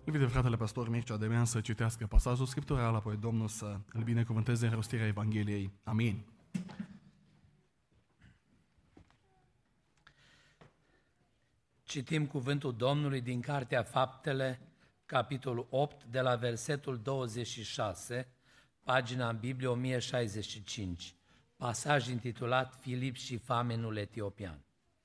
Invit de fratele pastor Mircea Demean să citească pasajul scriptural, apoi Domnul să îl binecuvânteze în rostirea Evangheliei. Amin. Citim cuvântul Domnului din Cartea Faptele, capitolul 8, de la versetul 26, pagina în Biblie 1065, pasaj intitulat Filip și famenul etiopian.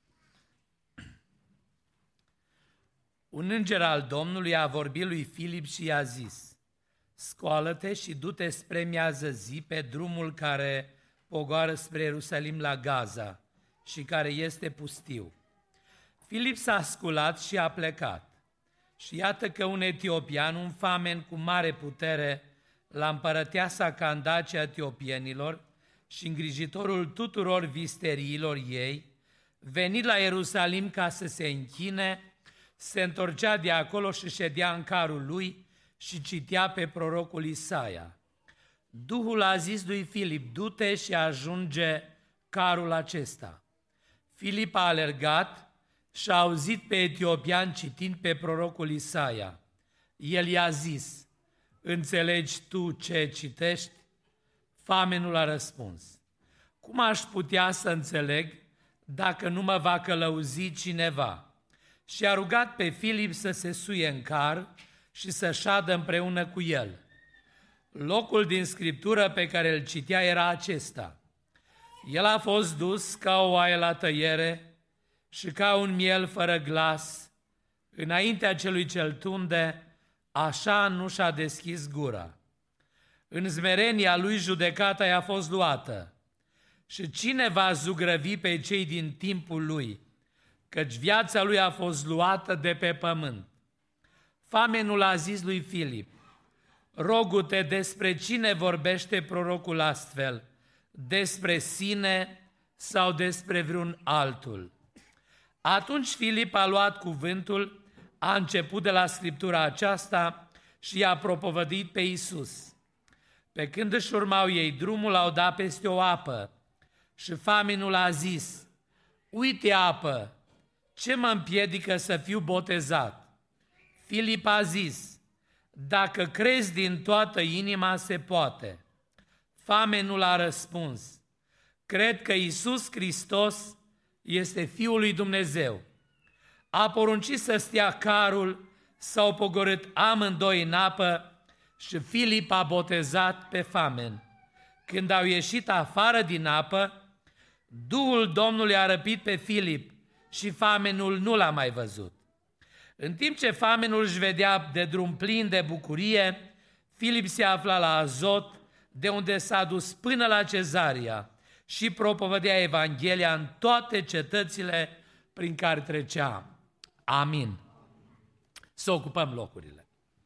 Un înger al Domnului a vorbit lui Filip și i-a zis: scoală-te și du-te spre miază zi pe drumul care pogoară spre Ierusalim la Gaza și care este pustiu. Filip s-a sculat și a plecat. Și iată că un etiopian, un famen cu mare putere, la împărăteasa Candace a etiopienilor și îngrijitorul tuturor visteriilor ei, venit la Ierusalim ca să se închine, se întorcea de acolo și ședea în carul lui și citea pe prorocul Isaia. Duhul a zis lui Filip: du-te și ajunge carul acesta. Filip a alergat și a auzit pe etiopian citind pe prorocul Isaia. El i-a zis: înțelegi tu ce citești? Famenul a răspuns: cum aș putea să înțeleg dacă nu mă va călăuzi cineva? Și a rugat pe Filip să se suie în car și să șadă împreună cu el. Locul din Scriptură pe care îl citea era acesta: el a fost dus ca o oaie la tăiere și ca un miel fără glas, înaintea celui ce-l tunde, așa nu și-a deschis gura. În smerenia lui judecata i-a fost luată. Și cine va zugrăvi pe cei din timpul lui? Căci viața lui a fost luată de pe pământ. Famenul a zis lui Filip: rogu-te, despre cine vorbește prorocul astfel? Despre sine sau despre vreun altul? Atunci Filip a luat cuvântul, a început de la Scriptura aceasta și i-a propovăduit pe Iisus. Pe când își urmau ei drumul, au dat peste o apă și famenul a zis: uite apă, ce mă împiedică să fiu botezat? Filip a zis: dacă crezi din toată inima, se poate. Famenul a răspuns: cred că Iisus Hristos este Fiul lui Dumnezeu. A poruncit să stea carul, s-au pogorât amândoi în apă și Filip a botezat pe famen. Când au ieșit afară din apă, Duhul Domnului a răpit pe Filip și famenul nu l-a mai văzut. În timp ce famenul își vedea de drum plin de bucurie, Filip se afla la Azot, de unde s-a dus până la Cezaria și propovădea Evanghelia în toate cetățile prin care trecea. Amin. Să ocupăm locurile.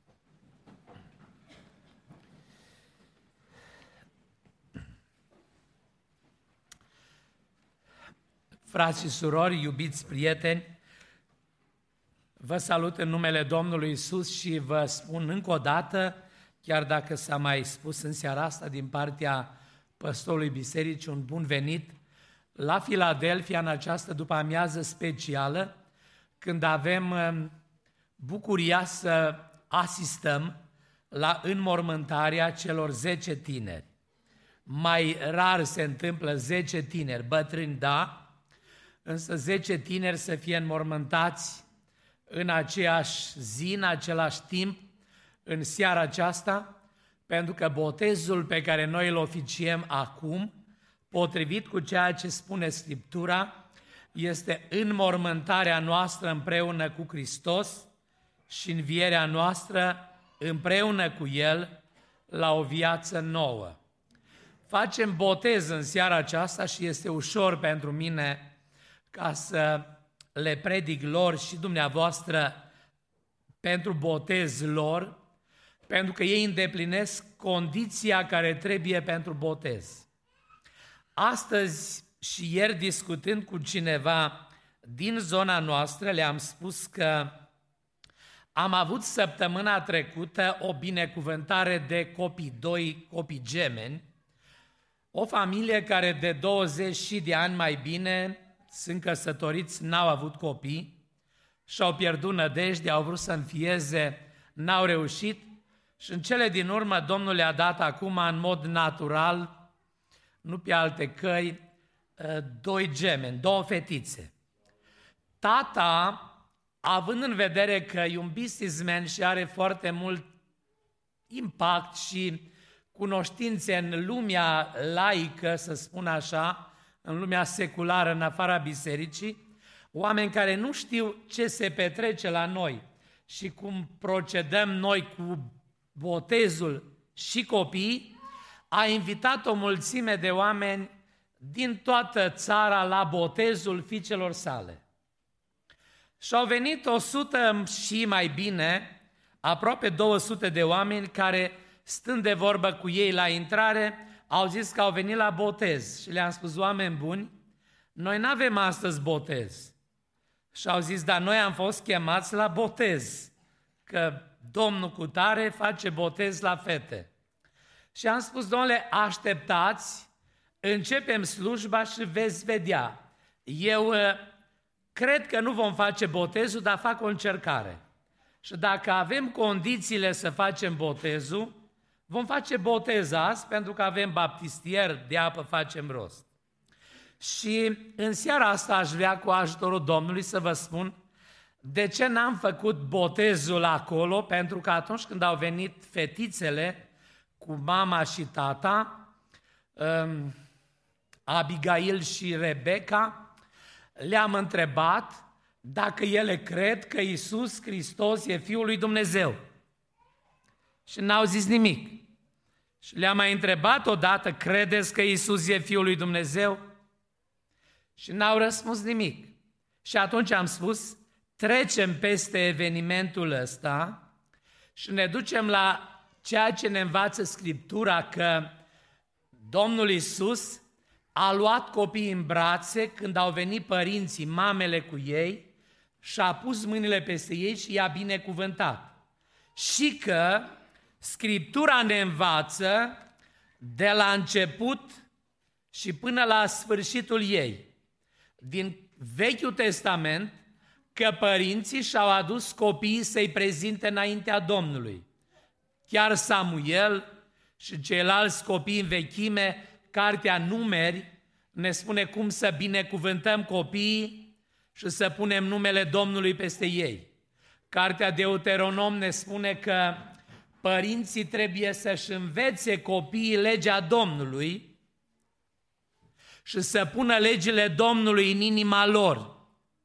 Frați și surori, iubiți prieteni, vă salut în numele Domnului Iisus și vă spun încă o dată, chiar dacă s-a mai spus în seara asta din partea păstorului bisericii, un bun venit la Filadelfia în această după-amiază specială, când avem bucuria să asistăm la înmormântarea celor 10 tineri. Mai rar se întâmplă 10 tineri, bătrâni da, însă 10 tineri să fie înmormântați în aceeași zi, în același timp, în seara aceasta, pentru că botezul pe care noi îl oficiem acum, potrivit cu ceea ce spune Scriptura, este înmormântarea noastră împreună cu Hristos și învierea noastră împreună cu El la o viață nouă. Facem botez în seara aceasta și este ușor pentru mine ca să le predic lor și dumneavoastră pentru botez lor, pentru că ei îndeplinesc condiția care trebuie pentru botez. Astăzi și ieri, discutând cu cineva din zona noastră, le-am spus că am avut săptămâna trecută o binecuvântare de copii, 2 copii gemeni, o familie care de 20 de ani mai bine sunt căsătoriți, n-au avut copii și au pierdut nădejde, au vrut să înfieze n-au reușit și în cele din urmă Domnul le-a dat acum în mod natural, nu pe alte căi, 2 gemeni, 2 fetițe. Tata, având în vedere că e un businessman și are foarte mult impact și cunoștințe în lumea laică, să spun așa, în lumea seculară, în afara bisericii, oameni care nu știu ce se petrece la noi și cum procedăm noi cu botezul și copiii, a invitat o mulțime de oameni din toată țara la botezul fiicelor sale. Și au venit 100 și mai bine, aproape 200 de oameni care, stând de vorbă cu ei la intrare, au zis că au venit la botez. Și le-am spus, oameni buni, noi nu avem astăzi botez. Și au zis, dar noi am fost chemați la botez, că domnul cutare face botez la fete. Și am spus, domnule, așteptați, începem slujba și veți vedea. Eu cred că nu vom face botezul, dar fac o încercare. Și dacă avem condițiile să facem botezul, vom face botez azi, pentru că avem baptistier, de apă facem rost. Și în seara asta aș vrea, cu ajutorul Domnului, să vă spun de ce n-am făcut botezul acolo, pentru că atunci când au venit fetițele cu mama și tata, Abigail și Rebecca, le-am întrebat dacă ele cred că Iisus Hristos e Fiul lui Dumnezeu. Și n-au zis nimic. Și le-am mai întrebat odată, credeți că Iisus e Fiul lui Dumnezeu? Și n-au răspuns nimic. Și atunci am spus, trecem peste evenimentul ăsta și ne ducem la ceea ce ne învață Scriptura, că Domnul Iisus a luat copiii în brațe când au venit părinții, mamele cu ei, și a pus mâinile peste ei și i-a binecuvântat. Și că Scriptura ne învață de la început și până la sfârșitul ei, din Vechiul Testament, că părinții și-au adus copiii să-i prezinte înaintea Domnului. Chiar Samuel și ceilalți copii în vechime, cartea Numeri, ne spune cum să binecuvântăm copiii și să punem numele Domnului peste ei. Cartea Deuteronom ne spune că părinții trebuie să-și învețe copiii legea Domnului și să pună legile Domnului în inima lor,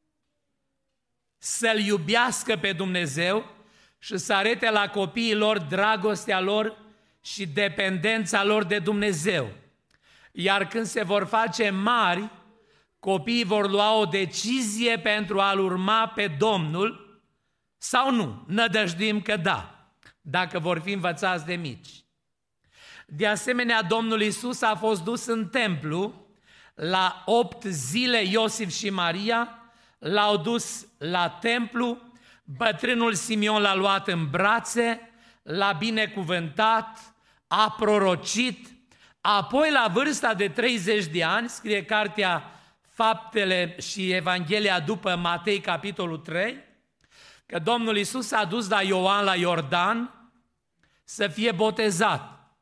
să-L iubească pe Dumnezeu și să arete la copiii lor dragostea lor și dependența lor de Dumnezeu. Iar când se vor face mari, copiii vor lua o decizie pentru a-L urma pe Domnul sau nu. Nădăjduim că da, dacă vor fi învățați de mici. De asemenea, Domnul Iisus a fost dus în templu la 8 zile, Iosif și Maria l-au dus la templu, bătrânul Simeon l-a luat în brațe, l-a binecuvântat, a prorocit, apoi la vârsta de 30 de ani, scrie cartea Faptele și Evanghelia după Matei, capitolul 3, că Domnul Iisus a dus la Ioan la Iordan să fie botezat.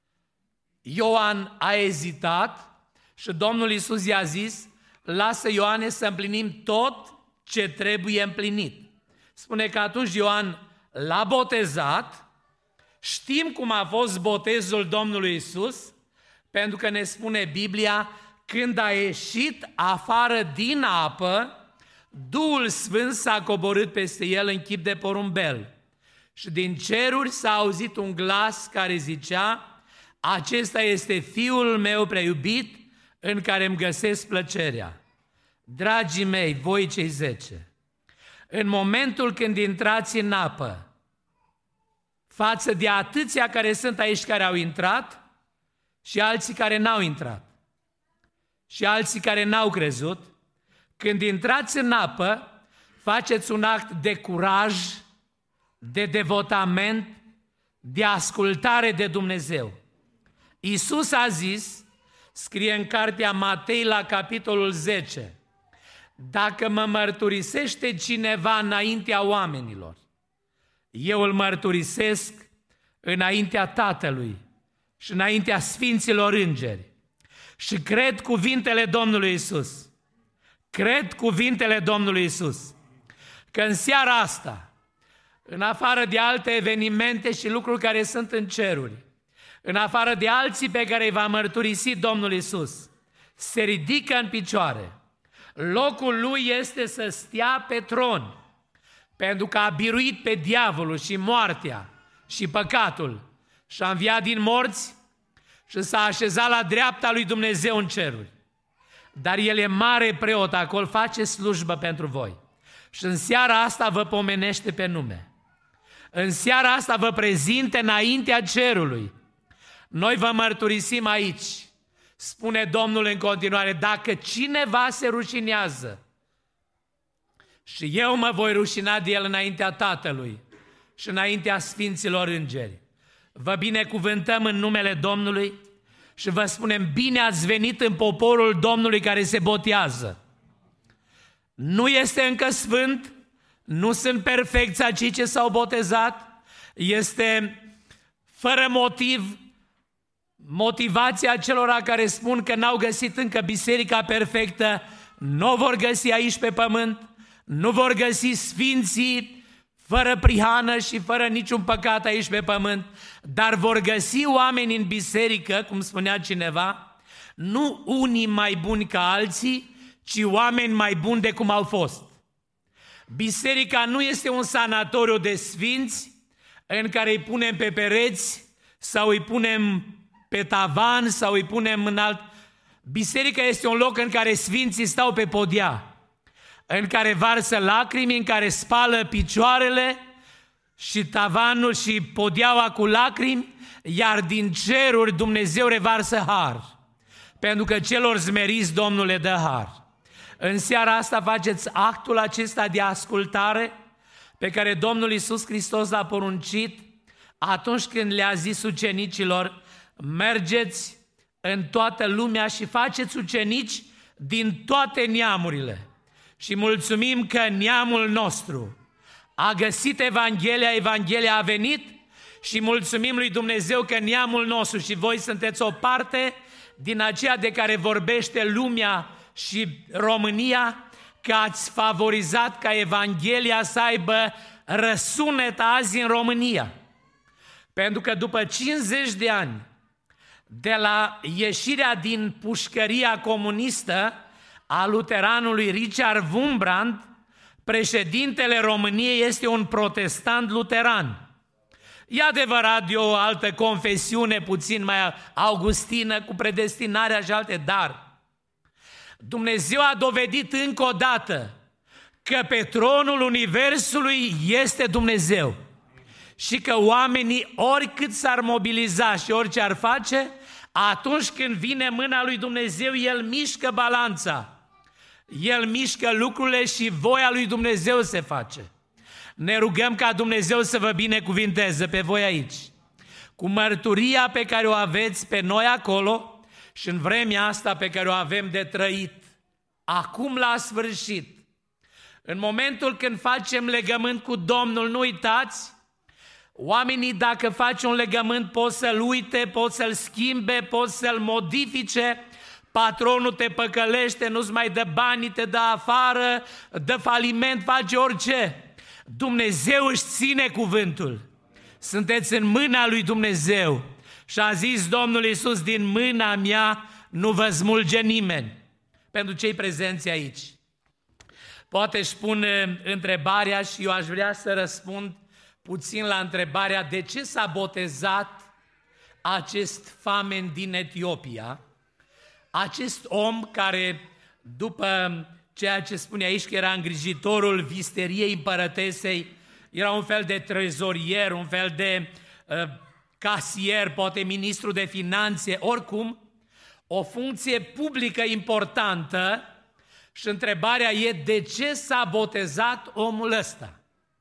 Ioan a ezitat și Domnul Iisus i-a zis, lasă Ioane să împlinim tot ce trebuie împlinit. Spune că atunci Ioan l-a botezat, știm cum a fost botezul Domnului Iisus, pentru că ne spune Biblia, când a ieșit afară din apă, Duhul Sfânt s-a coborât peste el în chip de porumbel. Și din ceruri s-a auzit un glas care zicea, acesta este Fiul meu preiubit, în care îmi găsesc plăcerea. Dragii mei, voi cei 10, în momentul când intrați în apă, față de atâția care sunt aici care au intrat și alții care n-au intrat și alții care n-au crezut, când intrați în apă, faceți un act de curaj, de devotament, de ascultare de Dumnezeu. Iisus a zis, scrie în cartea Matei la capitolul 10, dacă mă mărturisește cineva înaintea oamenilor, eu îl mărturisesc înaintea Tatălui și înaintea Sfinților Îngeri. Și cred cuvintele Domnului Iisus. Cred cuvintele Domnului Iisus. Că în seara asta, în afară de alte evenimente și lucruri care sunt în ceruri, în afară de alții pe care îi va mărturisi Domnul Iisus, se ridică în picioare. Locul lui este să stea pe tron, pentru că a biruit pe diavolul și moartea și păcatul și a înviat din morți și s-a așezat la dreapta lui Dumnezeu în ceruri. Dar El e mare preot, acolo face slujbă pentru voi. Și în seara asta vă pomenește pe nume. În seara asta vă prezinte înaintea cerului. Noi vă mărturisim aici. Spune Domnul în continuare, dacă cineva se rușinează și eu mă voi rușina de el înaintea Tatălui și înaintea Sfinților Îngeri. Vă binecuvântăm în numele Domnului și vă spunem, bine ați venit în poporul Domnului care se botează. Nu este încă sfânt, nu sunt perfecți acei ce s-au botezat, este fără motiv motivația celor care spun că n-au găsit încă biserica perfectă, nu o vor găsi aici pe pământ, nu vor găsi sfinții fără prihană și fără niciun păcat aici pe pământ, dar vor găsi oameni în biserică, cum spunea cineva, nu unii mai buni ca alții, ci oameni mai buni de cum au fost. Biserica nu este un sanatoriu de sfinți în care îi punem pe pereți sau îi punem pe tavan sau îi punem în alt. Biserica este un loc în care sfinții stau pe podea, în care varsă lacrimi, în care spală picioarele și tavanul și podeaua cu lacrimi, iar din ceruri Dumnezeu revarsă har, pentru că celor zmeriți Domnul le dă har. În seara asta faceți actul acesta de ascultare pe care Domnul Iisus Hristos l-a poruncit atunci când le-a zis ucenicilor, mergeți în toată lumea și faceți ucenici din toate neamurile. Și mulțumim că neamul nostru a găsit Evanghelia a venit și mulțumim lui Dumnezeu că neamul nostru și voi sunteți o parte din aceea de care vorbește lumea și România, că ați favorizat ca Evanghelia să aibă răsunet azi în România. Pentru că după 50 de ani de la ieșirea din pușcăria comunistă a luteranului Richard Wurmbrand, președintele României este un protestant luteran. E adevărat de o altă confesiune puțin mai augustină cu predestinarea și alte, dar Dumnezeu a dovedit încă o dată că pe tronul universului este Dumnezeu și că oamenii, oricât s-ar mobiliza și orice ar face, atunci când vine mâna lui Dumnezeu, El mișcă balanța, El mișcă lucrurile și voia lui Dumnezeu se face. Ne rugăm ca Dumnezeu să vă binecuvinteze pe voi aici, cu mărturia pe care o aveți pe noi acolo și în vremea asta pe care o avem de trăit, acum la sfârșit. În momentul când facem legământ cu Domnul, nu uitați, oamenii dacă faci un legământ pot să-l uite, pot să-l schimbe, pot să-l modifice, patronul te păcălește, nu-ți mai dă banii, te dă afară, dă faliment, face orice. Dumnezeu își ține cuvântul. Sunteți în mâna lui Dumnezeu. Și a zis Domnul Iisus, din mâna mea nu vă smulge nimeni. Pentru cei prezenți aici. Poate își pun întrebarea și eu aș vrea să răspund puțin la întrebarea de ce s-a botezat acest famen din Etiopia, acest om care, după ceea ce spune aici că era îngrijitorul visteriei împărătesei, era un fel de trezorier, un fel de casier, poate ministru de finanțe, oricum, o funcție publică importantă și întrebarea e de ce s-a botezat omul ăsta.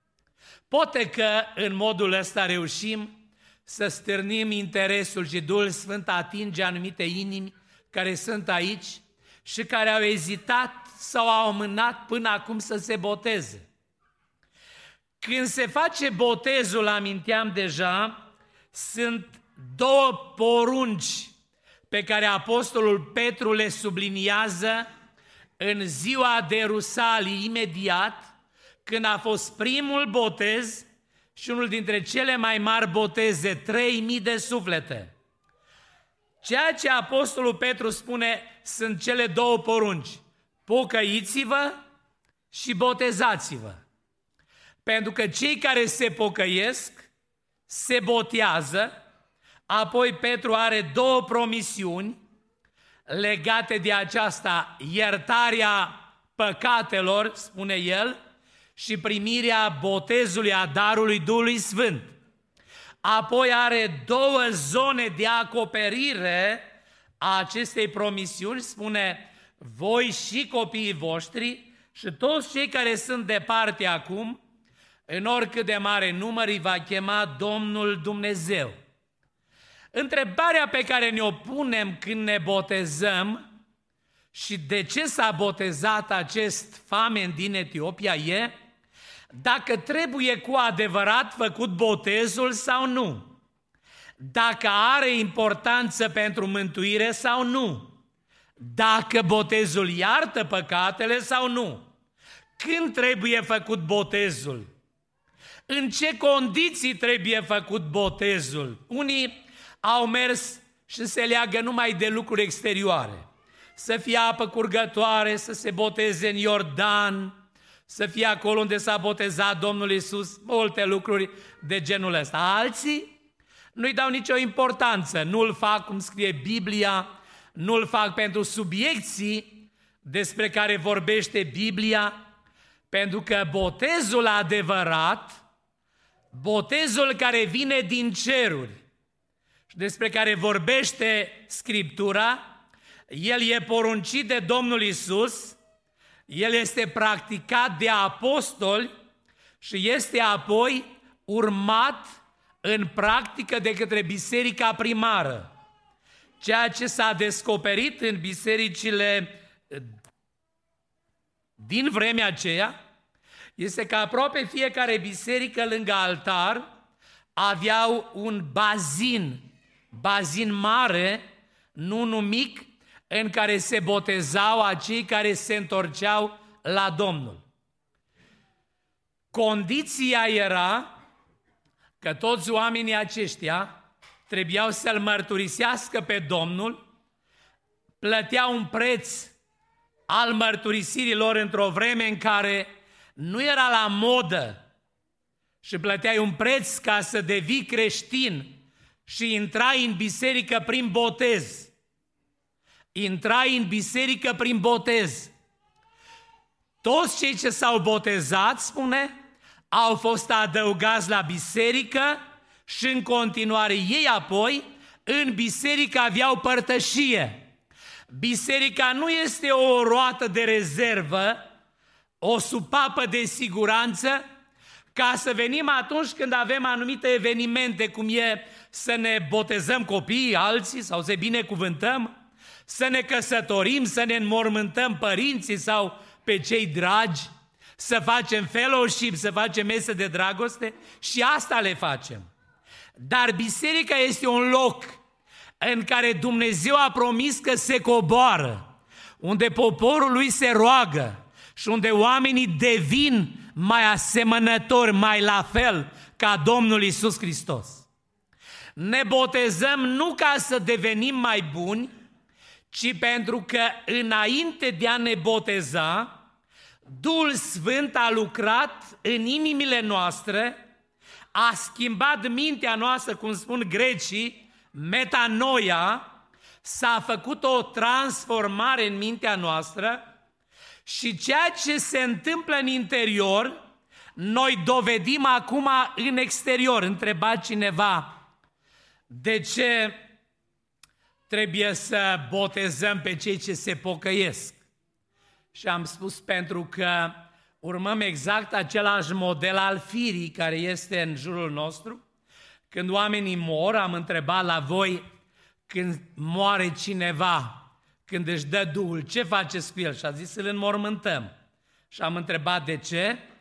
Poate că în modul ăsta reușim să stârnim interesul și Duhul Sfânt atinge anumite inimi care sunt aici și care au ezitat sau au amânat până acum să se boteze. Când se face botezul, aminteam deja, sunt două porunci pe care apostolul Petru le subliniază în ziua de Rusalii, imediat, când a fost primul botez și unul dintre cele mai mari boteze, 3.000 de suflete. Ceea ce apostolul Petru spune sunt cele două porunci: pocăiți-vă și botezați-vă. Pentru că cei care se pocăiesc se botează. Apoi Petru are două promisiuni legate de aceasta: iertarea păcatelor, spune el, și primirea botezului, a darului Duhului Sfânt. Apoi are două zone de acoperire a acestei promisiuni, spune: voi și copiii voștri și toți cei care sunt departe acum, în oricât de mare număr îi va chema Domnul Dumnezeu. Întrebarea pe care ne-o punem când ne botezăm și de ce s-a botezat acest famen din Etiopia e dacă trebuie cu adevărat făcut botezul sau nu, dacă are importanță pentru mântuire sau nu, dacă botezul iartă păcatele sau nu, când trebuie făcut botezul, în ce condiții trebuie făcut botezul. Unii au mers și se leagă numai de lucruri exterioare. Să fie apă curgătoare, să se boteze în Iordan, să fie acolo unde s-a botezat Domnul Iisus, multe lucruri de genul ăsta. Alții nu-i dau nicio importanță, nu-l fac cum scrie Biblia, nu-l fac pentru subiecții despre care vorbește Biblia, pentru că botezul adevărat, botezul care vine din ceruri și despre care vorbește Scriptura, el e poruncit de Domnul Iisus, el este practicat de apostoli și este apoi urmat în practică de către biserica primară. Ceea ce s-a descoperit în bisericile din vremea aceea este că aproape fiecare biserică lângă altar aveau un bazin mare, nu unul mic, în care se botezau acei care se întorceau la Domnul. Condiția era că toți oamenii aceștia trebuiau să-L mărturisească pe Domnul, plăteau un preț al mărturisirilor într-o vreme în care nu era la modă și plăteai un preț ca să devii creștin și intrai în biserică prin botez. Intrai în biserică prin botez. Toți cei ce s-au botezat, spune, au fost adăugați la biserică și în continuare ei apoi în biserică aveau părtășie. Biserica nu este o roată de rezervă, o supapă de siguranță, ca să venim atunci când avem anumite evenimente, cum e să ne botezăm copiii alții sau să binecuvântăm, să ne căsătorim, să ne înmormântăm părinții sau pe cei dragi, să facem fellowship, să facem mese de dragoste, și asta le facem. Dar biserica este un loc în care Dumnezeu a promis că se coboară, unde poporul lui se roagă și unde oamenii devin mai asemănători, mai la fel ca Domnul Iisus Hristos. Ne botezăm nu ca să devenim mai buni, ci pentru că înainte de a ne boteza, Duhul Sfânt a lucrat în inimile noastre, a schimbat mintea noastră, cum spun grecii, metanoia, s-a făcut o transformare în mintea noastră și ceea ce se întâmplă în interior, noi dovedim acum în exterior. Întreba cineva, de ce trebuie să botezăm pe cei ce se pocăiesc? Și am spus, pentru că urmăm exact același model al firii care este în jurul nostru. Când oamenii mor, am întrebat la voi, când moare cineva, când își dă Duhul, ce faceți cu el? Și a zis, îl înmormântăm. Și am întrebat de ce?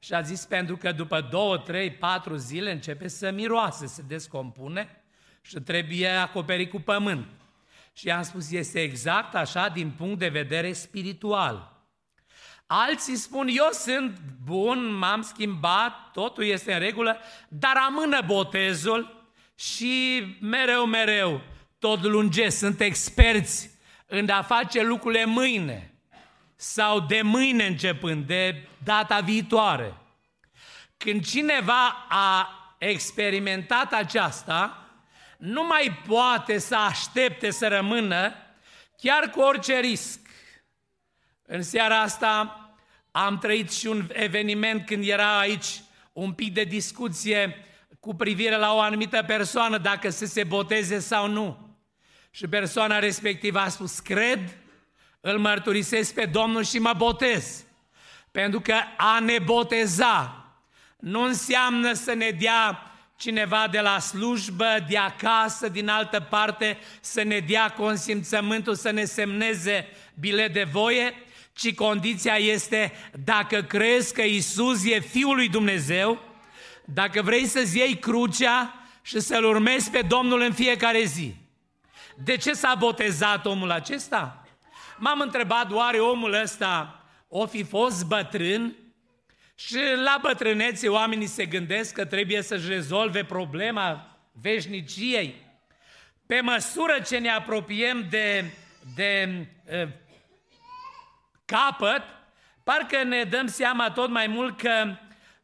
Și a zis, pentru că după 2, 3, 4 zile începe să miroase, se descompune și trebuie acoperit cu pământ. Și i-am spus, este exact așa din punct de vedere spiritual. Alții spun, eu sunt bun, m-am schimbat, totul este în regulă, dar amână botezul și mereu tot lungesc. Sunt experți în a face lucrurile mâine sau de mâine începând, de data viitoare. Când cineva a experimentat aceasta, nu mai poate să aștepte să rămână, chiar cu orice risc. În seara asta am trăit și un eveniment când era aici un pic de discuție cu privire la o anumită persoană, dacă să se boteze sau nu. Și persoana respectivă a spus, cred, îl mărturisesc pe Domnul și mă botez. Pentru că a ne boteza nu înseamnă să ne dea cineva de la slujbă, de acasă, din altă parte, să ne dea consimțământul, să ne semneze bilet de voie, ci condiția este dacă crezi că Iisus e Fiul lui Dumnezeu, dacă vrei să-ți iei crucea și să-L urmezi pe Domnul în fiecare zi. De ce s-a botezat omul acesta? M-am întrebat, oare omul ăsta o fi fost bătrân? Și la bătrânețe oamenii se gândesc că trebuie să-și rezolve problema veșniciei. Pe măsură ce ne apropiem de capăt, parcă ne dăm seama tot mai mult că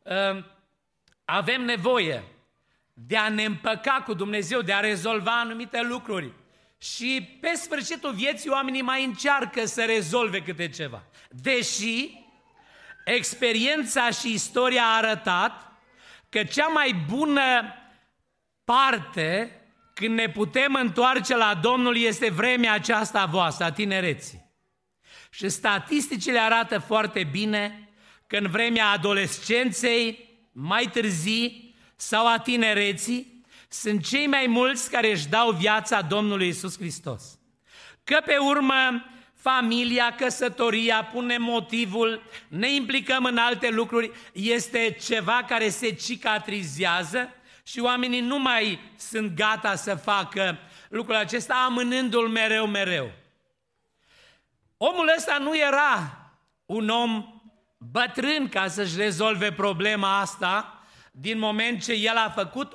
avem nevoie de a ne împăca cu Dumnezeu, de a rezolva anumite lucruri. Și pe sfârșitul vieții oamenii mai încearcă să rezolve câte ceva. Deși experiența și istoria a arătat că cea mai bună parte când ne putem întoarce la Domnul este vremea aceasta a voastră, a tinereții. Și statisticile arată foarte bine că în vremea adolescenței, mai târzii sau a tinereții, sunt cei mai mulți care își dau viața Domnului Iisus Hristos. Că pe urmă familia, căsătoria, punem motivul, ne implicăm în alte lucruri, este ceva care se cicatrizează și oamenii nu mai sunt gata să facă lucrul acesta, amânându-l mereu. Omul ăsta nu era un om bătrân ca să-și rezolve problema asta, din moment ce el a făcut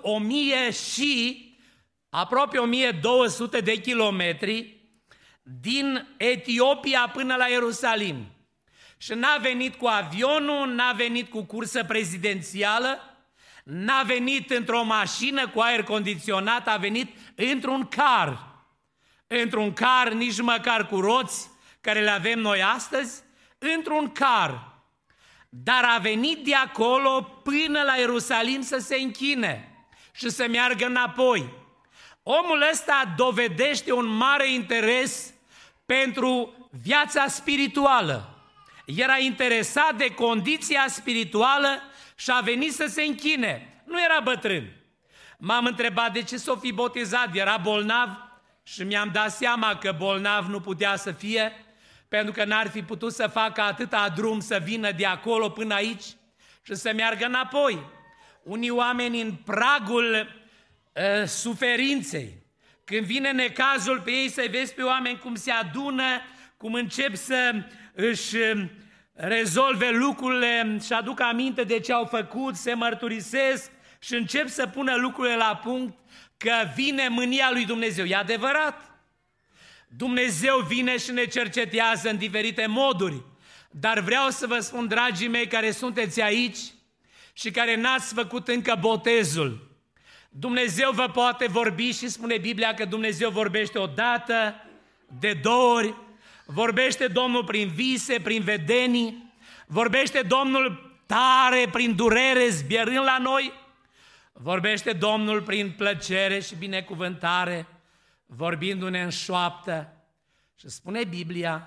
aproape 1200 de kilometri din Etiopia până la Ierusalim. Și n-a venit cu avionul, n-a venit cu cursă prezidențială, n-a venit într-o mașină cu aer condiționat, a venit într-un car. Într-un car, nici măcar cu roți, care le avem noi astăzi, într-un car. Dar a venit de acolo până la Ierusalim să se închine și să meargă înapoi. Omul ăsta dovedește un mare interes pentru viața spirituală. Era interesat de condiția spirituală și a venit să se închine. Nu era bătrân. M-am întrebat de ce s-o fi botezat, era bolnav și mi-am dat seama că bolnav nu putea să fie, pentru că n-ar fi putut să facă atâta drum să vină de acolo până aici și să meargă înapoi. Unii oameni în pragul suferinței, când vine necazul pe ei, să-i vezi pe oameni cum se adună, cum încep să își rezolve lucrurile și aduc aminte de ce au făcut, se mărturisesc și încep să pună lucrurile la punct, că vine mânia lui Dumnezeu. E adevărat. Dumnezeu vine și ne cercetează în diferite moduri, dar vreau să vă spun, dragii mei care sunteți aici și care n-ați făcut încă botezul, Dumnezeu vă poate vorbi și spune Biblia că Dumnezeu vorbește o dată, de 2 ori, vorbește Domnul prin vise, prin vedenii, vorbește Domnul tare, prin durere, zbierând la noi, vorbește Domnul prin plăcere și binecuvântare, vorbindu-ne în șoaptă. Și spune Biblia,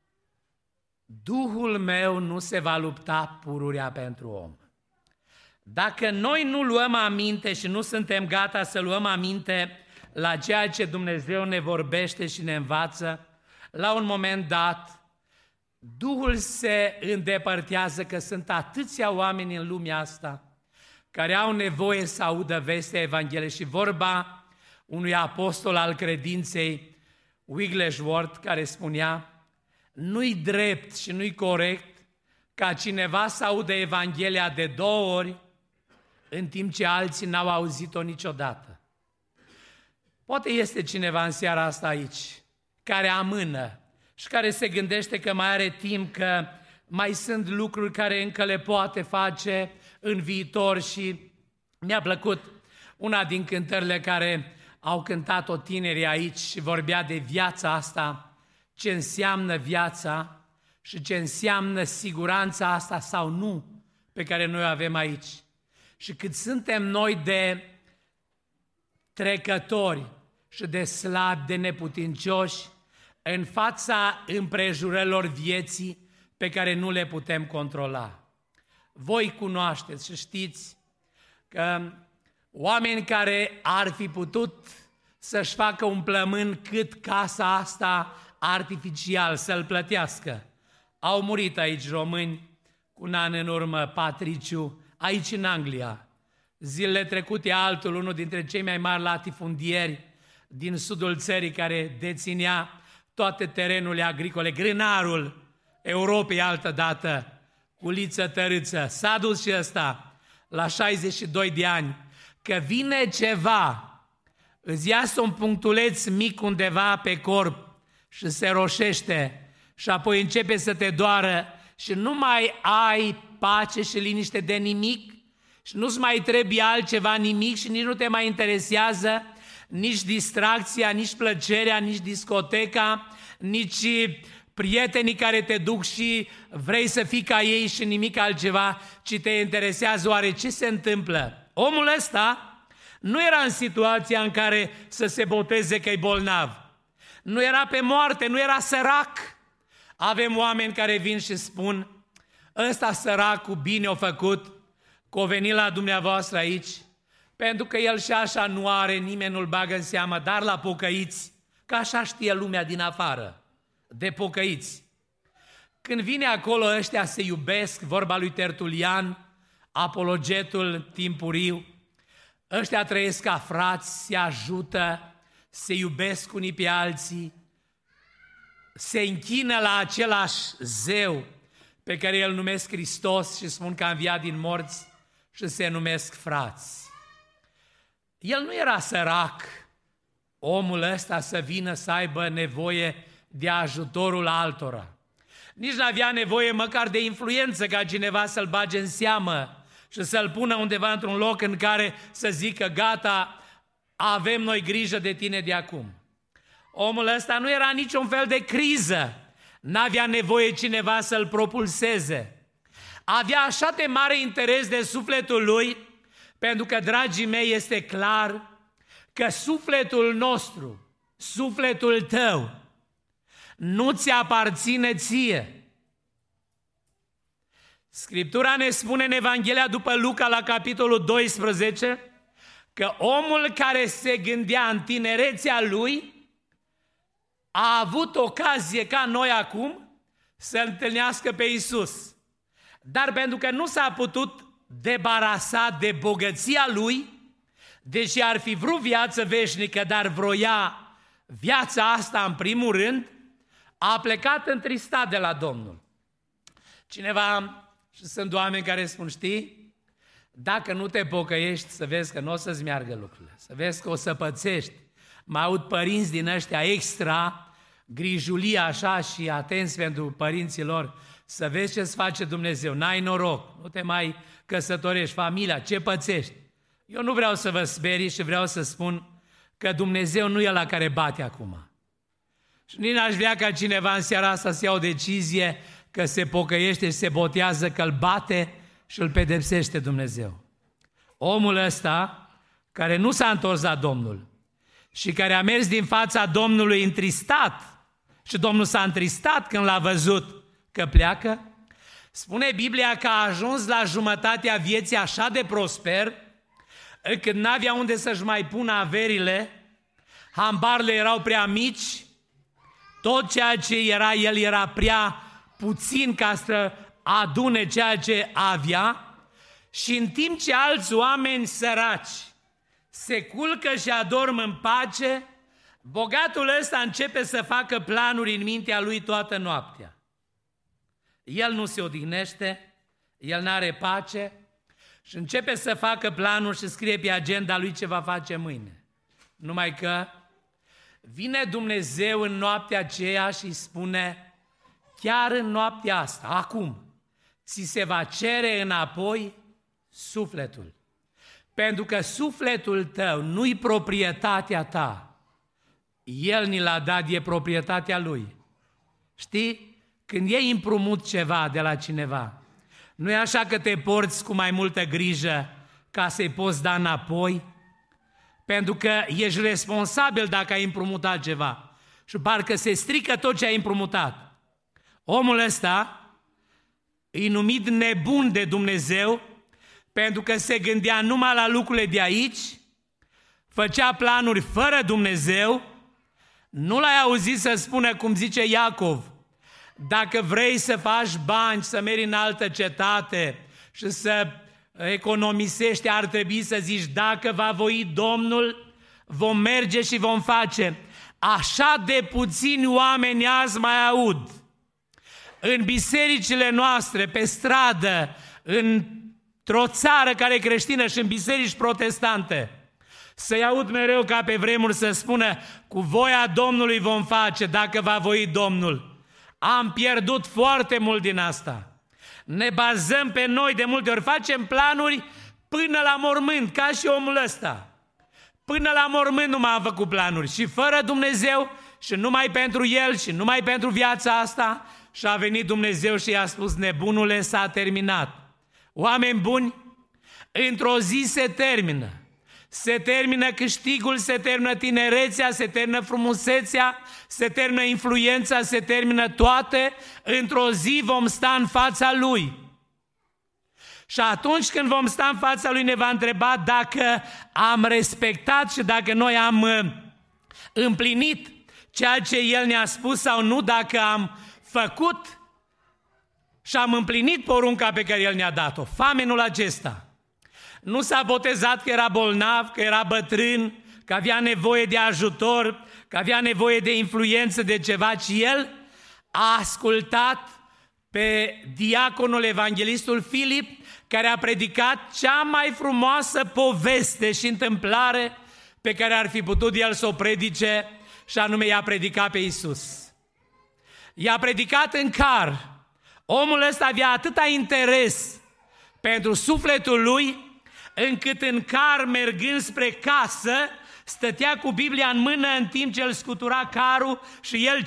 Duhul meu nu se va lupta pururea pentru om. Dacă noi nu luăm aminte și nu suntem gata să luăm aminte la ceea ce Dumnezeu ne vorbește și ne învață, la un moment dat Duhul se îndepărtează, că sunt atâția oameni în lumea asta care au nevoie să audă vestea Evangheliei. Și vorba unui apostol al credinței, Wigglesworth, care spunea: nu-i drept și nu-i corect ca cineva să audă Evanghelia de 2 ori, în timp ce alții n-au auzit-o niciodată. Poate este cineva în seara asta aici care amână și care se gândește că mai are timp, că mai sunt lucruri care încă le poate face în viitor. Și mi-a plăcut una din cântările care au cântat-o tinerii aici și vorbea de viața asta, ce înseamnă viața și ce înseamnă siguranța asta sau nu pe care noi o avem aici. Și cât suntem noi de trecători și de slabi, de neputincioși în fața împrejurărilor vieții pe care nu le putem controla. Voi cunoașteți și știți că oameni care ar fi putut să-și facă un plămân cât casa asta artificial, să-l plătească, au murit aici români. Cu un an în urmă, Patriciu, aici în Anglia. Zilele trecute altul, unul dintre cei mai mari latifundieri din sudul țării, care deținea toate terenurile agricole, grânarul Europei altădată, Culiță Tărâță, s-a dus și ăsta la 62 de ani, că vine ceva, îți iasă un punctuleț mic undeva pe corp și se roșește și apoi începe să te doară și nu mai ai pace și liniște de nimic și nu-ți mai trebuie altceva, nimic, și nici nu te mai interesează nici distracția, nici plăcerea, nici discoteca, nici prietenii care te duc și vrei să fii ca ei și nimic altceva, ci te interesează oare ce se întâmplă. Omul ăsta nu era în situația în care să se boteze că e bolnav. Nu era pe moarte, nu era sărac. Avem oameni care vin și spun: ăsta săracul bine o făcut că o venit la dumneavoastră aici, pentru că el și așa nu are, nimeni nu-l bagă în seamă, dar la pocăiți, că așa știe lumea din afară, de pocăiți. Când vine acolo, ăștia se iubesc, vorba lui Tertulian, apologetul timpuriu, ăștia trăiesc ca frați, se ajută, se iubesc unii pe alții, se închină la același zeu pe care îl numesc Hristos și spun că a înviat din morți și se numesc frați. El nu era sărac, omul ăsta, să vină să aibă nevoie de ajutorul altora. Nici n-avea nevoie măcar de influență ca cineva să-l bage în seamă și să-l pună undeva într-un loc în care să zică: gata, avem noi grijă de tine de acum. Omul ăsta nu era niciun fel de criză, n-avea nevoie cineva să-l propulseze. Avea așa de mare interes de sufletul lui, pentru că, dragii mei, este clar că sufletul nostru, sufletul tău, nu ți aparține ție. Scriptura ne spune în Evanghelia după Luca, la capitolul 12, că omul care se gândea în tinerețea lui a avut ocazie, ca noi acum, să întâlnească pe Iisus. Dar pentru că nu s-a putut debarasa de bogăția lui, deși ar fi vrut viață veșnică, dar vroia viața asta în primul rând, a plecat întristat de la Domnul. Cineva, și sunt oameni care spun: știi, dacă nu te pocăiești, să vezi că nu o să-ți meargă lucrurile, să vezi că o să pățești. Mă aud părinți din ăștia extra, grijulie așa și atenți pentru părinții lor, să vezi ce-ți face Dumnezeu, n-ai noroc, nu te mai căsătorești, familia, ce pățești. Eu nu vreau să vă sperii și vreau să spun că Dumnezeu nu e la care bate acum. Și nici n-aș vrea ca cineva în seara asta să ia o decizie că se pocăiește și se botează, că îl bate și îl pedepsește Dumnezeu. Omul ăsta, care nu s-a întors la Domnul și care a mers din fața Domnului întristat, și Domnul s-a întristat când l-a văzut că pleacă, spune Biblia că a ajuns la jumătatea vieții așa de prosper, încât n-avea unde să-și mai pună averile, hambarele erau prea mici, tot ceea ce era el era prea puțin ca să adune ceea ce avea și în timp ce alți oameni săraci se culcă și adorm în pace, bogatul ăsta începe să facă planuri în mintea lui toată noaptea. El nu se odihnește, el n-are pace și începe să facă planuri și scrie pe agenda lui ce va face mâine. Numai că vine Dumnezeu în noaptea aceea și îi spune, chiar în noaptea asta, acum, ți se va cere înapoi sufletul. Pentru că sufletul tău nu-i proprietatea ta. El ni l-a dat, e proprietatea lui. Știi? Când iei împrumut ceva de la cineva, nu e așa că te porți cu mai multă grijă ca să-i poți da înapoi? Pentru că ești responsabil dacă ai împrumutat ceva și parcă se strică tot ce ai împrumutat. Omul ăsta e numit nebun de Dumnezeu pentru că se gândea numai la lucrurile de aici, făcea planuri fără Dumnezeu. Nu l-ai auzit să spună, cum zice Iacov, dacă vrei să faci bani, să mergi în altă cetate și să economisești, ar trebui să zici, dacă va voi Domnul, vom merge și vom face. Așa de puțini oameni azi mai aud în bisericile noastre, pe stradă, într-o țară care e creștină și în biserici protestante, să-i aud mereu ca pe vremuri să spună, cu voia Domnului vom face, dacă va voi Domnul. Am pierdut foarte mult din asta. Ne bazăm pe noi, de multe ori facem planuri până la mormânt, ca și omul ăsta. Până la mormânt nu m-am făcut planuri și fără Dumnezeu și numai pentru el și numai pentru viața asta. Și a venit Dumnezeu și i-a spus, nebunule, s-a terminat. Oameni buni, într-o zi se termină. Se termină câștigul, se termină tinerețea, se termină frumusețea, se termină influența, se termină toate. Într-o zi vom sta în fața Lui. Și atunci când vom sta în fața Lui ne va întreba dacă am respectat și dacă noi am împlinit ceea ce El ne-a spus sau nu, dacă am făcut și am împlinit porunca pe care El ne-a dat-o. Famenul acesta nu s-a botezat că era bolnav, că era bătrân, că avea nevoie de ajutor, că avea nevoie de influență, de ceva, ci el a ascultat pe diaconul evanghelistul Filip, care a predicat cea mai frumoasă poveste și întâmplare pe care ar fi putut el să o predice, și anume i-a predicat pe Iisus. I-a predicat în car. Omul ăsta avea atâta interes pentru sufletul lui, încât în car, mergând spre casă, stătea cu Biblia în mână în timp ce îl scutura carul și el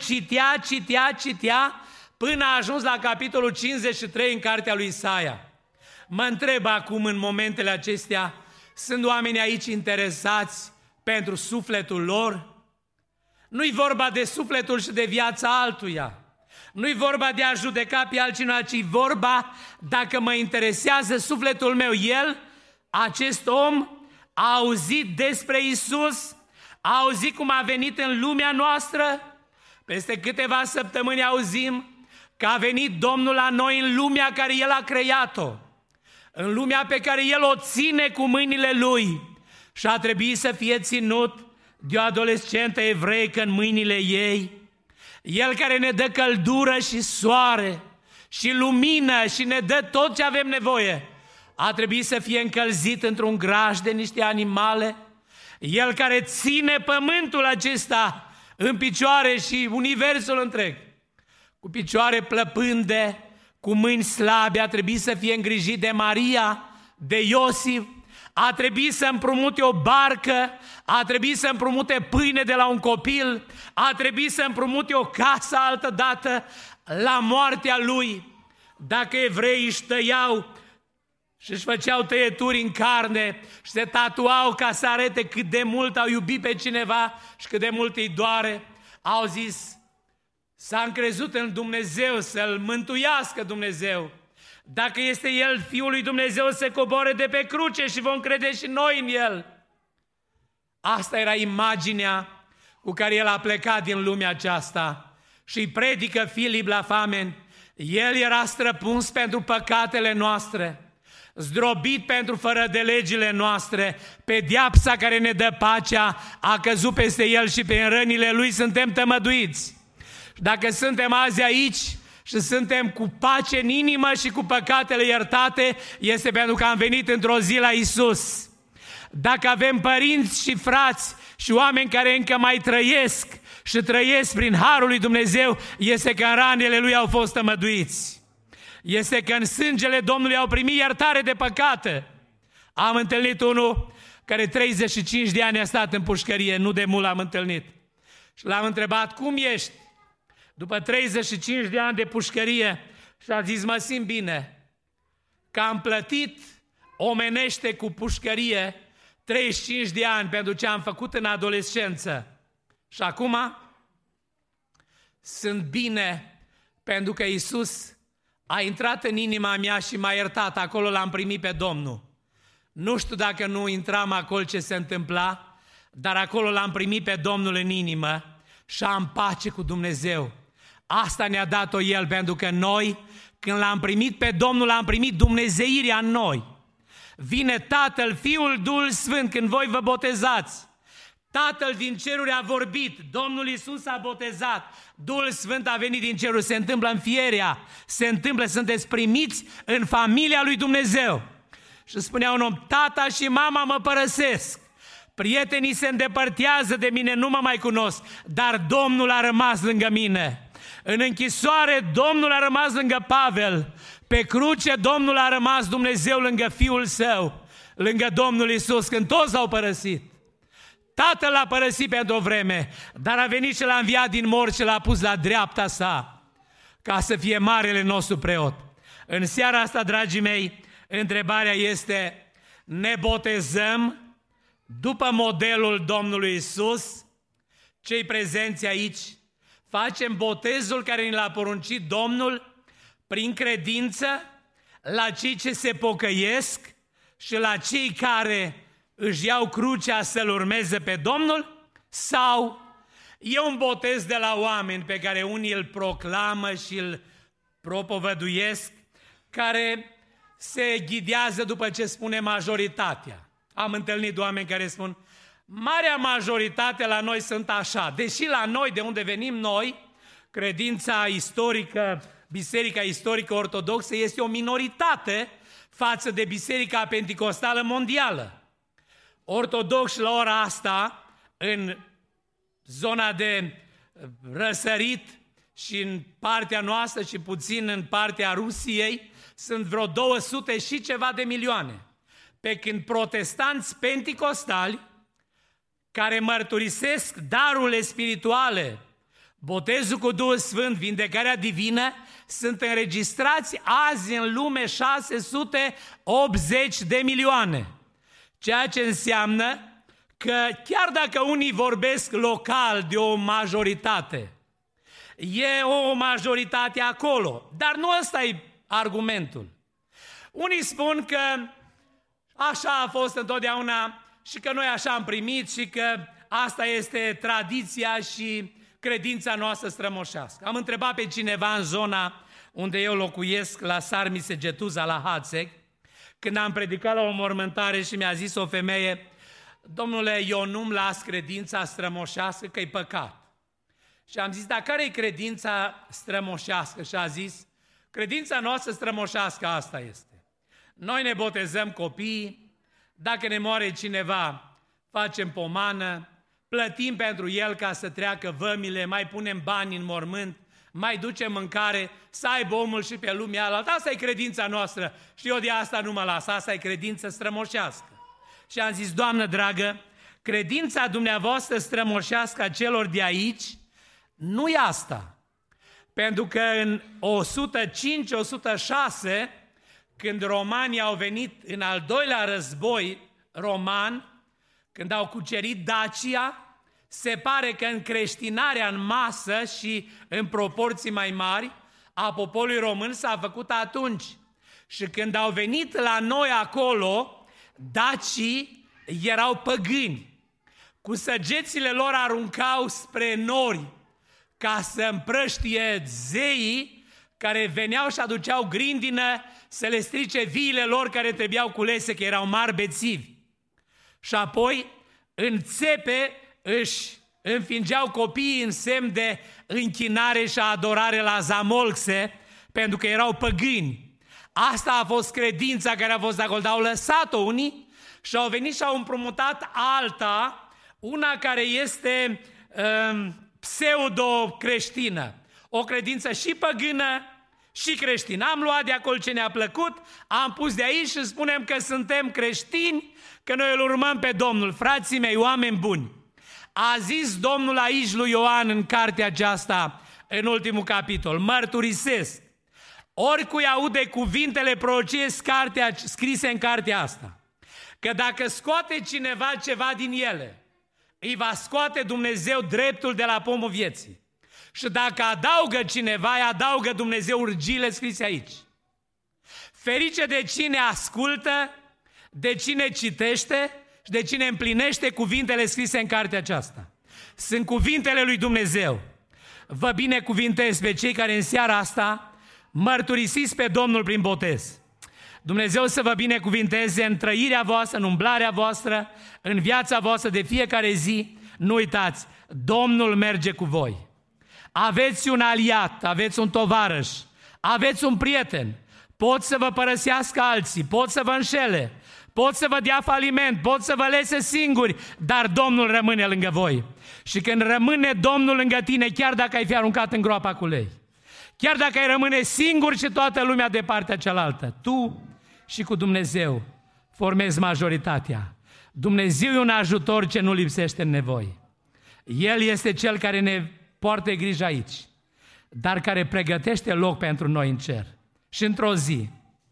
citea, până a ajuns la capitolul 53 în cartea lui Isaia. Mă întreb acum, în momentele acestea, sunt oameni aici interesați pentru sufletul lor? Nu-i vorba de sufletul și de viața altuia. Nu-i vorba de a judeca pe altcineva, ci vorba dacă mă interesează sufletul meu. Acest om a auzit despre Iisus, a auzit cum a venit în lumea noastră. Peste câteva săptămâni auzim că a venit Domnul la noi în lumea care El a creat-o, în lumea pe care El o ține cu mâinile Lui și a trebuit să fie ținut de o adolescentă evreică în mâinile ei. El care ne dă căldură și soare și lumină și ne dă tot ce avem nevoie, a trebuit să fie încălzit într-un graj de niște animale. El care ține pământul acesta în picioare și universul întreg, cu picioare plăpânde, cu mâini slabe, a trebuit să fie îngrijit de Maria, de Iosif, a trebuit să împrumute o barcă, a trebuit să împrumute pâine de la un copil, a trebuit să împrumute o casă altădată la moartea lui. Dacă evreii își tăiau și își făceau tăieturi în carne și se tatuau ca să arate cât de mult au iubit pe cineva și cât de mult îi doare, au zis, s-a încrezut în Dumnezeu, să-L mântuiască Dumnezeu. Dacă este El Fiul lui Dumnezeu, să coboare de pe cruce și vom crede și noi în El. Asta era imaginea cu care El a plecat din lumea aceasta și îi predică Filip la fameni. El era străpuns pentru păcatele noastre, zdrobit pentru fără de legile noastre, pedeapsa care ne dă pacea a căzut peste El și pe rănile Lui suntem tămăduiți. Dacă suntem azi aici și suntem cu pace în inimă și cu păcatele iertate, este pentru că am venit într-o zi la Iisus. Dacă avem părinți și frați și oameni care încă mai trăiesc și trăiesc prin harul lui Dumnezeu, este că în ranele Lui au fost tămăduiți. Este că în sângele Domnului au primit iertare de păcate. Am întâlnit unul care 35 de ani a stat în pușcărie, nu de mult l-am întâlnit. Și l-am întrebat, cum ești? După 35 de ani de pușcărie, și a zis, mă simt bine, că am plătit omenește cu pușcărie 35 de ani pentru ce am făcut în adolescență. Și acum sunt bine pentru că Iisus a intrat în inima mea și m-a iertat, acolo l-am primit pe Domnul. Nu știu dacă nu intram acolo ce se întâmpla, dar acolo l-am primit pe Domnul în inimă și am pace cu Dumnezeu. Asta ne-a dat-o El, pentru că noi, când l-am primit pe Domnul, am primit dumnezeirea în noi. Vine Tatăl, Fiul, Duhul Sfânt, când voi vă botezați. Tatăl din ceruri a vorbit, Domnul Iisus a botezat, Duhul Sfânt a venit din ceruri, se întâmplă înfierea, se întâmplă, sunteți primiți în familia lui Dumnezeu. Și spunea un om, tata și mama mă părăsesc, prietenii se îndepărtează de mine, nu mă mai cunosc, dar Domnul a rămas lângă mine. În închisoare Domnul a rămas lângă Pavel, pe cruce Domnul a rămas Dumnezeu lângă Fiul Său, lângă Domnul Iisus, când toți l-au părăsit. Tatăl l-a părăsit pentru o vreme, dar a venit și l-a înviat din morți și l-a pus la dreapta sa, ca să fie marele nostru preot. În seara asta, dragii mei, întrebarea este, ne botezăm după modelul Domnului Iisus? Cei prezenți aici, facem botezul care ni l-a poruncit Domnul prin credință la cei ce se pocăiesc și la cei care își iau crucea să-L urmeze pe Domnul? Sau e un botez de la oameni pe care unii îl proclamă și îl propovăduiesc, care se ghidează după ce spune majoritatea. Am întâlnit oameni care spun, marea majoritate la noi sunt așa, deși la noi, de unde venim noi, credința istorică, biserica istorică ortodoxă este o minoritate față de biserica penticostală mondială. Ortodoxi la ora asta, în zona de răsărit și în partea noastră și puțin în partea Rusiei, sunt vreo 200 și ceva de milioane. Pe când protestanți penticostali, care mărturisesc darurile spirituale, botezul cu Duhul Sfânt, vindecarea divină, sunt înregistrați azi în lume 680 de milioane. Ceea ce înseamnă că chiar dacă unii vorbesc local de o majoritate, e o majoritate acolo, dar nu ăsta e argumentul. Unii spun că așa a fost întotdeauna și că noi așa am primit și că asta este tradiția și credința noastră strămoșească. Am întrebat pe cineva în zona unde eu locuiesc, la Sarmisegetuza, la Hațeg, când am predicat la o mormântare și mi-a zis o femeie, domnule, eu nu-mi las credința strămoșească că e păcat. Și am zis, dar care e credința strămoșească? Și a zis, credința noastră strămoșească asta este. Noi ne botezăm copiii, dacă ne moare cineva, facem pomană, plătim pentru el ca să treacă vămile, mai punem bani în mormânt, mai ducem mâncare, să aibă omul și pe lumea alaltă. Asta e credința noastră și eu de asta nu mă las, asta e credință strămoșească. Și am zis, Doamnă dragă, credința dumneavoastră strămoșească a celor de aici nu e asta. Pentru că în 105-106, când romanii au venit în al doilea război roman, când au cucerit Dacia, se pare că încreștinarea în masă și în proporții mai mari a poporului român s-a făcut atunci. Și când au venit la noi acolo, dacii erau păgâni. Cu săgețile lor aruncau spre nori ca să împrăștie zeii care veneau și aduceau grindină să le strice viile lor care trebuiau culese, că erau mari bețivi. Și apoi în țepe își înfingeau copiii în semn de închinare și adorare la zamolxe, pentru că erau păgâni. Asta a fost credința care a fost acolo, dar au lăsat-o unii și au venit și au împrumutat alta, una care este pseudo-creștină. O credință și păgână și creștină. Am luat de acolo ce ne-a plăcut, am pus de aici și spunem că suntem creștini, că noi îl urmăm pe Domnul. Frații mei, oameni buni, a zis Domnul aici lui Ioan în cartea aceasta, în ultimul capitol, mărturisesc, oricui aude cuvintele prorociei scrise în cartea asta, că dacă scoate cineva ceva din ele, îi va scoate Dumnezeu dreptul de la pomul vieții. Și dacă adaugă cineva, îi adaugă Dumnezeu urgiile scrise aici. Ferice de cine ascultă, de cine citește și de cine împlinește cuvintele scrise în cartea aceasta. Sunt cuvintele lui Dumnezeu. Vă binecuvintez pe cei care în seara asta mărturisiți pe Domnul prin botez. Dumnezeu să vă binecuvinteze în trăirea voastră, în umblarea voastră, în viața voastră de fiecare zi. Nu uitați, Domnul merge cu voi. Aveți un aliat, aveți un tovarăș, aveți un prieten. Pot să vă părăsească alții, pot să vă înșele, pot să vă dea faliment, pot să vă lese singuri, dar Domnul rămâne lângă voi. Și când rămâne Domnul lângă tine, chiar dacă ai fi aruncat în groapa cu lei, chiar dacă ai rămâne singur și toată lumea de partea cealaltă, tu și cu Dumnezeu formezi majoritatea. Dumnezeu e un ajutor ce nu lipsește în nevoi. El este Cel care ne poartă grijă aici, dar care pregătește loc pentru noi în cer. Și într-o zi,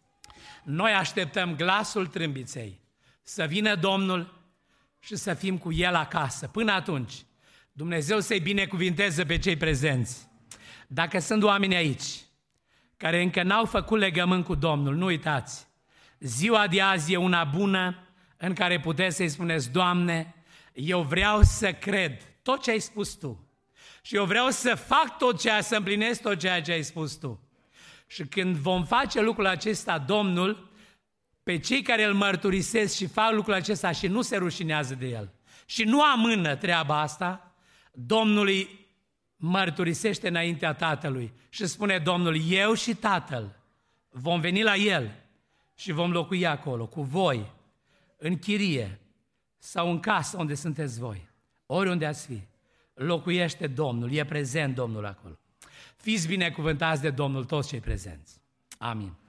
noi așteptăm glasul trâmbiței să vină Domnul și să fim cu El acasă. Până atunci, Dumnezeu să-i binecuvinteze pe cei prezenți. Dacă sunt oameni aici care încă n-au făcut legământ cu Domnul, nu uitați, ziua de azi e una bună în care puteți să-i spuneți: Doamne, eu vreau să cred tot ce ai spus Tu și eu vreau să fac să împlinesc tot ceea ce ai spus Tu. Și când vom face lucrul acesta, Domnul, pe cei care îl mărturisesc și fac lucrul acesta și nu se rușinează de el și nu amână treaba asta, Domnul îi mărturisește înaintea Tatălui și spune Domnul: eu și Tatăl vom veni la El și vom locui acolo cu voi, în chirie sau în casă unde sunteți voi, oriunde ați fi. Locuiește Domnul, e prezent Domnul acolo. Fiți binecuvântați de Domnul toți cei prezenți. Amin.